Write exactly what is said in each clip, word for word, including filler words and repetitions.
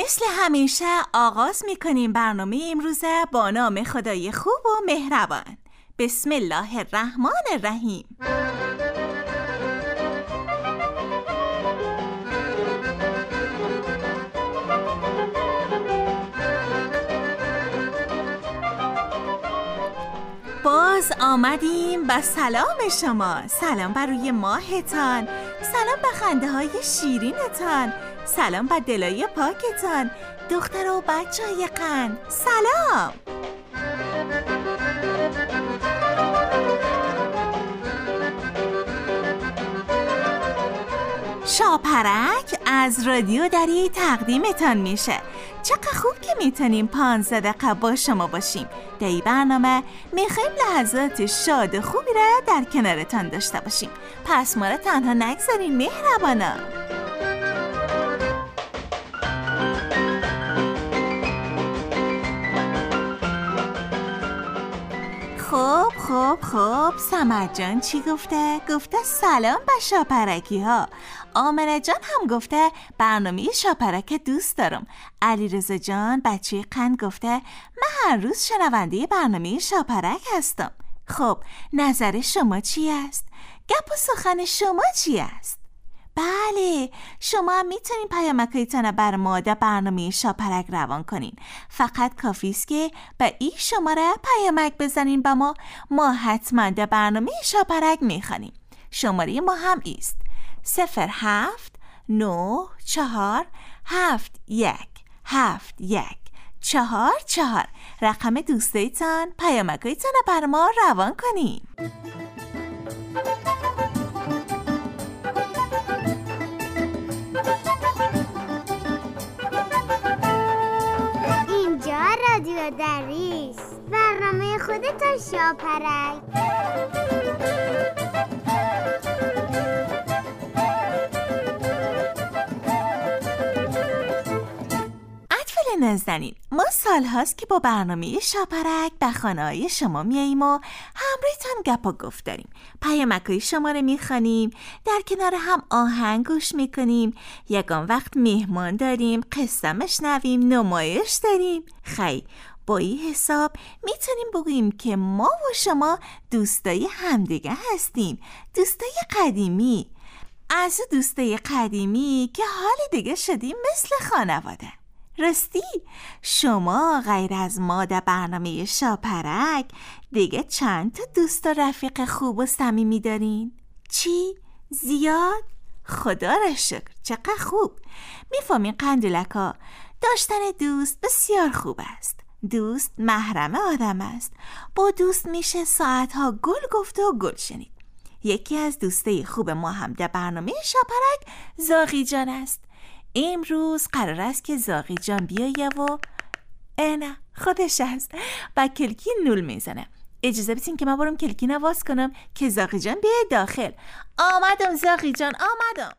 مثل همیشه آغاز میکنیم برنامه امروزه با نام خدای خوب و مهربان. بسم الله الرحمن الرحیم. باز آمدیم با سلام شما. سلام بر روی ماهتان، سلام به خنده های شیرینتان، سلام به دلای پاکتان، دختر و بچه های قند، سلام. شاپرک از رادیو دری تقدیمتان میشه. چقدر خوب که میتونیم پانزده دقیقه با شما باشیم. در این برنامه میخوایم لحظات شاد و خوبی را در کنارتان داشته باشیم. پس ما را تنها نگذارین مهربانا. خب خب خب سمر جان چی گفته؟ گفته سلام به شاپرکی ها. آمنه جان هم گفته برنامه شاپرک دوست دارم. علیرضا جان بچه قند گفته من هر روز شنونده برنامه شاپرک هستم. خب نظر شما چی است؟ گپ و سخن شما چی است؟ بله، شما هم میتونین پیامکایتان بر ما در برنامه شاپرک روان کنین. فقط کافی است که به این شماره پیامک بزنین با ما. ما حتما در برنامه شاپرک میخوانیم. شماره ما هم ایست صفر هفت نه چهار هفت یک هفت یک چهار چهار. رقم دوستایتان پیامکایتان بر ما روان کنین. رادیو دریس، برنامه خودتان شاپرک. اطفال نازنین، ما سال هاست که با برنامه شاپرک به خانه‌های شما میاییم و همراهتان گپ و گفت داریم. پیامک‌های شما رو میخوانیم، در کنار هم آهنگ گوش میکنیم، یگان وقت مهمان داریم، قصه میشنویم، نمایش داریم. خی با این حساب میتونیم بگوییم که ما و شما دوستای همدیگه هستیم، دوستای قدیمی. از دوستای قدیمی که حال دیگه شدیم مثل خانواده. راستی شما غیر از ما در برنامه شاپرک دیگه چند تا دوست و رفیق خوب و صمیمی دارین؟ چی؟ زیاد؟ خدا را شکر، چقدر خوب. میفهمین قندولکا، داشتن دوست بسیار خوب است. دوست محرم آدم است. با دوست میشه ساعتها گل گفت و گل شنید. یکی از دوستای خوب ما هم در برنامه شاپرک زاغی جان است. امروز قرار است که زاغی جان بیایه و نه خودش است با کلکی نول میزنه. اجازه بدین که من برم کلکی نواز کنم که زاغی جان بیای داخل. آمدم زاغی جان، آمدم.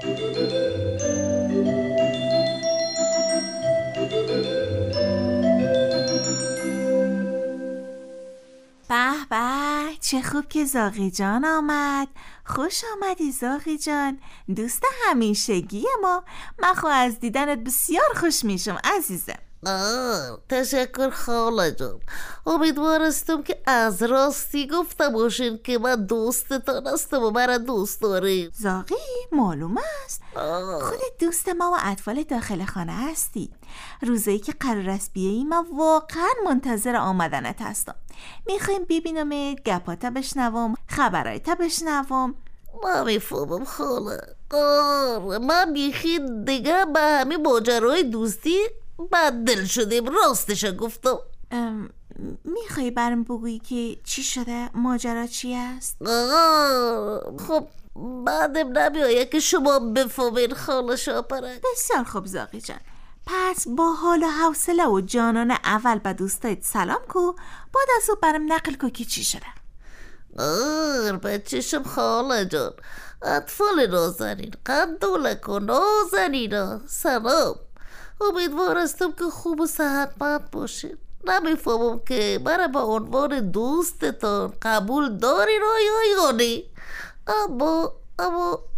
به به، چه خوب که زاغی جان آمد. خوش آمدی زاغی جان، دوست همیشگی ما. من خو از دیدنت بسیار خوش میشم عزیزم. آه، تشکر خاله جان. امیدوارستم که از راستی گفته باشین که من دوستتان هستم و مرا دوست داریم. زاغی معلوم است خودت دوست ما و اطفال داخل خانه هستی. روزایی که قرار است بیایی من واقعا منتظر آمدنت هستم. میخوایم ببینمت، گپاتا بشنوم، خبرایتا بشنوم. من میفهمم خاله. آه، من بیخی دیگه به همه ماجرای دوستی بدل شدیم. راستش گفتم. میخوای برم بگویی که چی شده؟ ماجرا چی است؟ آه، خب بعدم نمیایه که شما بفهمین خاله شاپرک. بسیار خوب زاغی جان، پس با حال و حوصله و جانانه اول به دوستایت سلام کو، بعد از او برم نقل کو که چی شده. آه بچشم خاله جان. اطفال نازنین، قندولک و نازنین، سلام. امیدوارستم که خوب و صحتمند باشین. نمیفهمم که برای به عنوان دوستتان قبول دارین یا یا نه. اما اما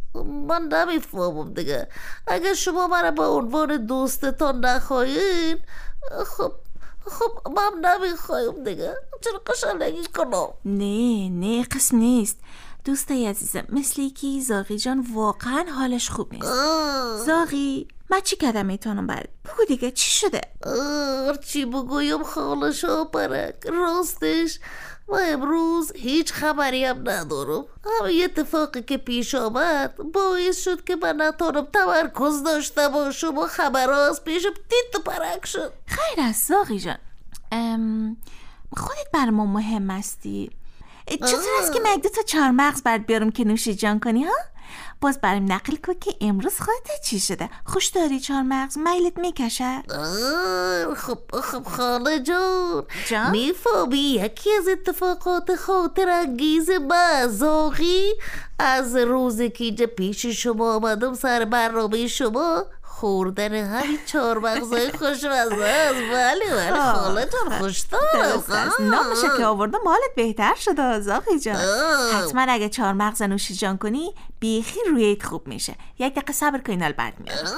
من نمیفهمم دیگه. اگر شما من به عنوان دوستتان نخواهید، خب خب من نمیخوایم دیگه. چرا قشنگی کنم؟ نه نه قسم نیست دوستای عزیزم، مثل که زاغی جان واقعا حالش خوب نیست. زاغی من چی کردم میتونم برد؟ بگو دیگه چی شده؟ چی بگویم خاله شاپرک؟ راستش ما امروز هیچ خبری هم ندارم. همین اتفاقی که پیش آمد باعث شد که من نتونم تمرکز داشته باشم و خبر از پیشم تیت و پرک شد. خیر است زاغی جان، ام... خودت بر ما مهم هستی. چطور است که من دو تا چهار مغز برد بیارم که نوش جان کنی ها؟ باز برام نقل کن که امروز خودت چی شده؟ خوش داری چهار مغز؟ میلت میکشه؟ خب خب خاله جان جان؟ میفهمی یکی از اتفاقات خاطر انگیز من زاغی از روزی که اینجا پیش شما آمدم سر برنامه شما خوردن همین چهار مغزای خوشمزه است. بله بله خاله جان خوشدارم. نامشه که آوردم حالت بهتر شده زاغی جان. حتما اگه چهار مغز نوش جان کنی بیخی رویت خوب میشه. یک دقیقه صبر کن البته میاد.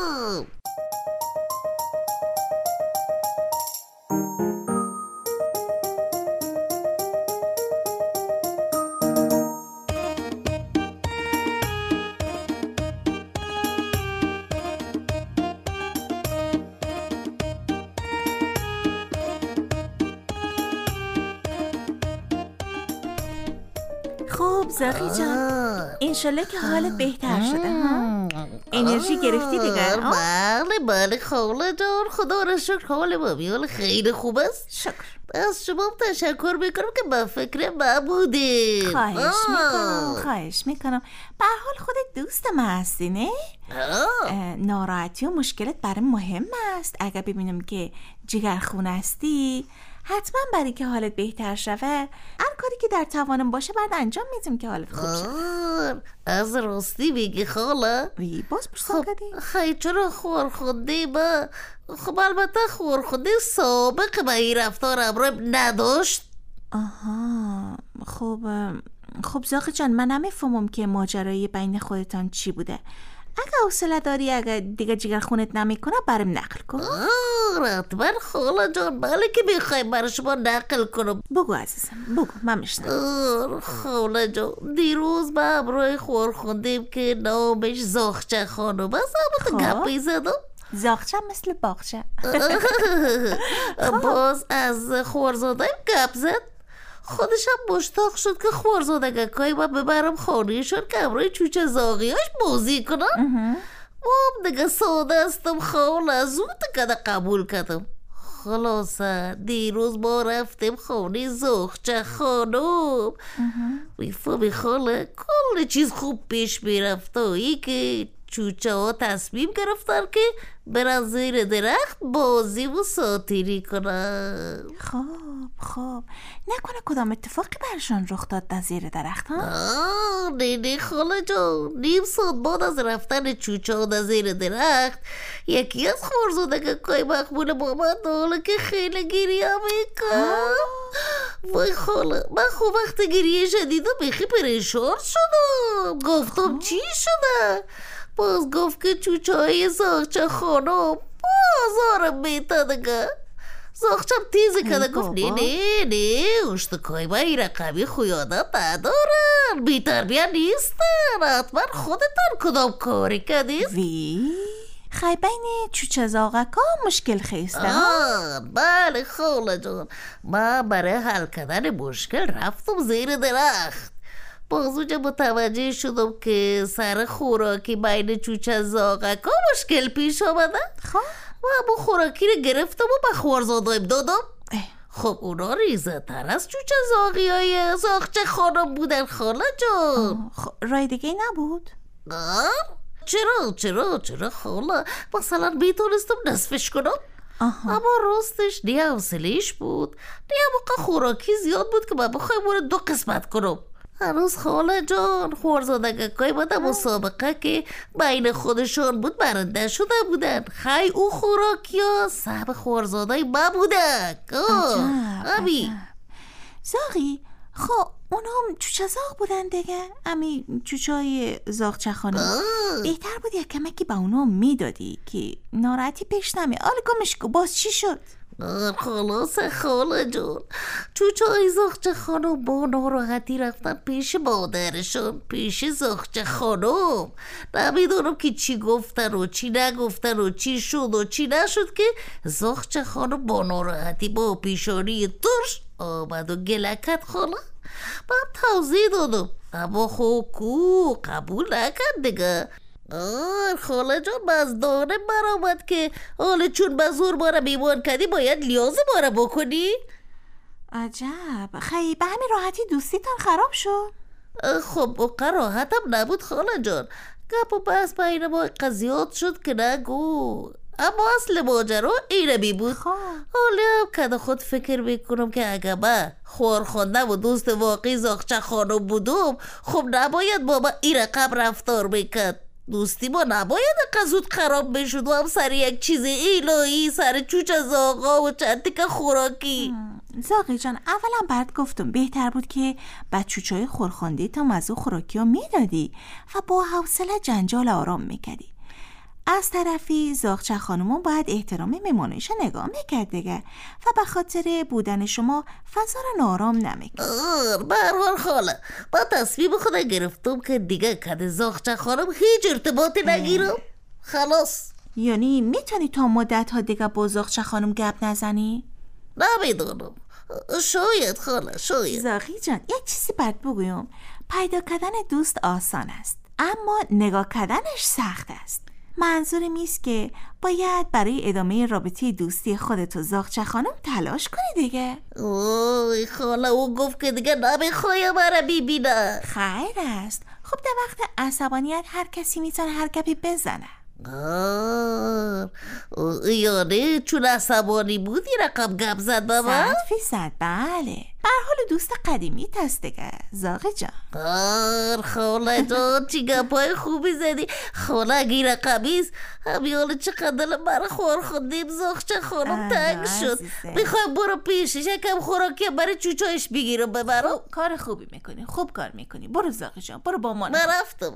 خب زاغی جان انشالله که حالت بهتر شده ها؟ انرژی گرفتی دیگه؟ بله بله خاله جان خدا را شکر حال مامیال خیلی خوب است. شکر. از شما تشکر میکنم که با فکر ما بوده. خواهش میکنم خواهش میکنم به هر حال خودت دوست من هستی نه؟ ناراحتی و مشکلت برای مهم است. اگر ببینم که جگرخون هستی حتما برای که حالت بهتر شوه هر کاری که در توانم باشه بعد انجام میدم که حالت خوب شه. از راستی میگی خاله؟ وی باز پرسان کردی؟ خیلی چرا خورخونده با خب البته خورخونده سابق با این رفتار امروز نداشت. آها خب خب زاغی جان من نمیفهمم که ماجرای بین خودتان چی بوده. اگه حوصله داری اگه دیگه جگر خونت نمیکنه برام نقل کن. حتما خاله جان بله که میخوای برای شما نقل کنم. بگو عزیزم بگو من میشنم. خاله جان دیروز با امروی خور خوندیم که نامش زاغچه خانم است. اما تو گپی زدم زاغچه مثل باغچه. باز از خورزادهیم گپ زد. خودش هم مشتاق شد که خوارزادگکای من ببرم خانه شد که امروی چوچه زاغیاش بازی کنم. من دیگه ساده استم خاله زود که قبول کردم. خلاصه دیروز ما رفتیم خانه زاغچه خانم. میفهمی خاله کل چیز خوب پیش میرفت و ای که چوچه ها تصمیم گرفتن که برن زیر درخت بازی و ساتیری کنن. خب خب نکنه کدام اتفاقی برشان رخ داد در زیر درخت ها؟ نه نه خاله جان نیم ساعت بعد از رفتن چوچه ها در زیر درخت یکی از خوارزادگکای مقبول مامان حالا که خیلی گریه میکن. وای خاله من خوب وقت گریه شدیدم بیخی پریشان شدم. گفتم چی شده؟ باز گفت که چوچه های زاغچه خانم بازارم میتا دیگه. زاغچم تیزی کده گفت نه نه نه اشتکای من این رقمی خویادت ندارن بی‌تربیت نیستن. حتما خودتان کدام کاری کردید؟ وی خیلی بین چوچه زاغکا مشکل خیسته ها؟ بله خاله جان من برای حل کردن مشکل رفتم زیر درخت. باز اونجا متوجه شدم که سر خوراکی بین چوچه زاغکا مشکل پیش آمده. خب و با خوراکی رو گرفتم و به خوارزادایم دادم. خب اونا ریزه تر از چوچه زاغی های زاغچه خانم بودن خاله جان. خب رای دیگه نبود؟ چرا چرا چرا خاله مثلا میتونستم نصفش کنم. آها. اما راستش نه حوصله‌اش بود نه موقع خوراکی زیاد بود که من بخوایم دو قسمت کنم. هنوز خاله جان خوارزادگکای ما در مسابقه که بین خودشان بود برنده شده بودن. خیلی او خوراکی ها سب خوارزادای ما بودن. عجب عجب. زاغی خب اونام چوچه زاغ بودن دیگه. امی چوچای زاغچه خانم بهتر بود یک کمکی با اونام میدادی که ناراحتی پیش نمی. آل گمش کو باز چی شد؟ خلاص خاله جون، چوچای زاغچه خانم با ناراحتی رفتن پیش مادرشون، پیش زاغچه خانم. نمیدونم که چی گفتن و چی نگفتن و چی شد و چی نشد که زاغچه خانم با ناراحتی با پیشانی ترش آمد و گلکت خاله. من توضیح دادم اما خب کو قبول نکرد دیگه. آه خاله جان باز دانه برآمد که حالا چون به زور ما را بیمار کردی باید لیاز ما را بکنی. عجب، خیلی به همین راحتی دوستیتان خراب شد؟ خب اوقا راحتم نبود خاله جان. گپ و بحث بین ما قضیات شد که نگو، اما اصل ماجرا اینه می بود. حالا کده خود فکر میکنم که اگه من خورخونده و دوست واقعی زاغچه خانم بودم خب نباید با من این رقم رفتار میکرد. دوستی ما نباید قزود خراب بشد و هم سر یک چیز ایلایی، سر چوچه زاغا و چند تکه خوراکی. زاغی جان اولا برات گفتم بهتر بود که با چوچای خورخونده تا مزو خوراکی ها میدادی و با حوصله جنجال آرام میکردی. از طرفی زاغچه خانمون باید احترام میمانش نگاه میکرد دیگه و به خاطر بودن شما فضا رو نارام نمیکرد. به هر حال خاله با تصمیم خودم گرفتم که دیگه کده زاغچه خانم هیچ ارتباطی نگیرم. خلاص. یعنی میتونی تا مدت ها دیگه با زاغچه خانم گپ نزنی؟ نمیدونم، شاید خاله شاید. زاغی جان یک چیزی برات بگویم، پیدا کردن دوست آسان است اما نگاه کردنش سخت است. منظورم ایست که باید برای ادامه رابطه دوستی خودت و زاغچه خانم تلاش کنی دیگه. اوه خاله او گفت که دیگه نمیخوایم برا ببینه. خیر است. خب در وقت عصبانیت هر کسی میتونه هر گپی بزنه. آه یعنی چون عصبانی بودی رقم گپ زد با من؟ صد فیصد بله. به هر حال دوست قدیمی هست دیگه زاغی جان. آه خاله جان چی گپای خوبی زدی. خاله اگه رقمیست همی حالا چقدر دلم برای خور خوندیم زاغچه خانم تنگ شد. میخوایم برو پیشش یکم خوراکی برای چوچایش بگیرم ببرم. کار خوبی میکنی، خوب کار میکنی. برو زاغی جان برو با ما. من رفتم.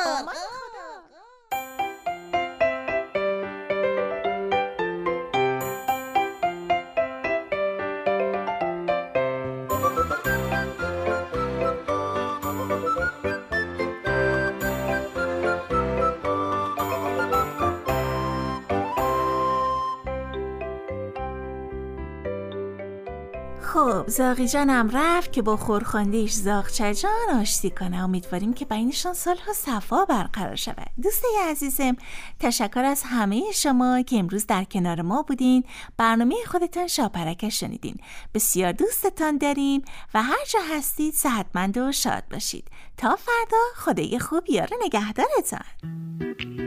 خب زاغی جانم رفت که با خورخاندهش زاغچه جان آشتی کنه. امیدواریم که بینشان صلح و صفا برقرار شود. دوستای عزیزم تشکر از همه شما که امروز در کنار ما بودین، برنامه خودتان شاپرک شنیدین. بسیار دوستتان داریم و هر جا هستید صحتمند و شاد باشید. تا فردا خدای خوب یار نگهدارتان.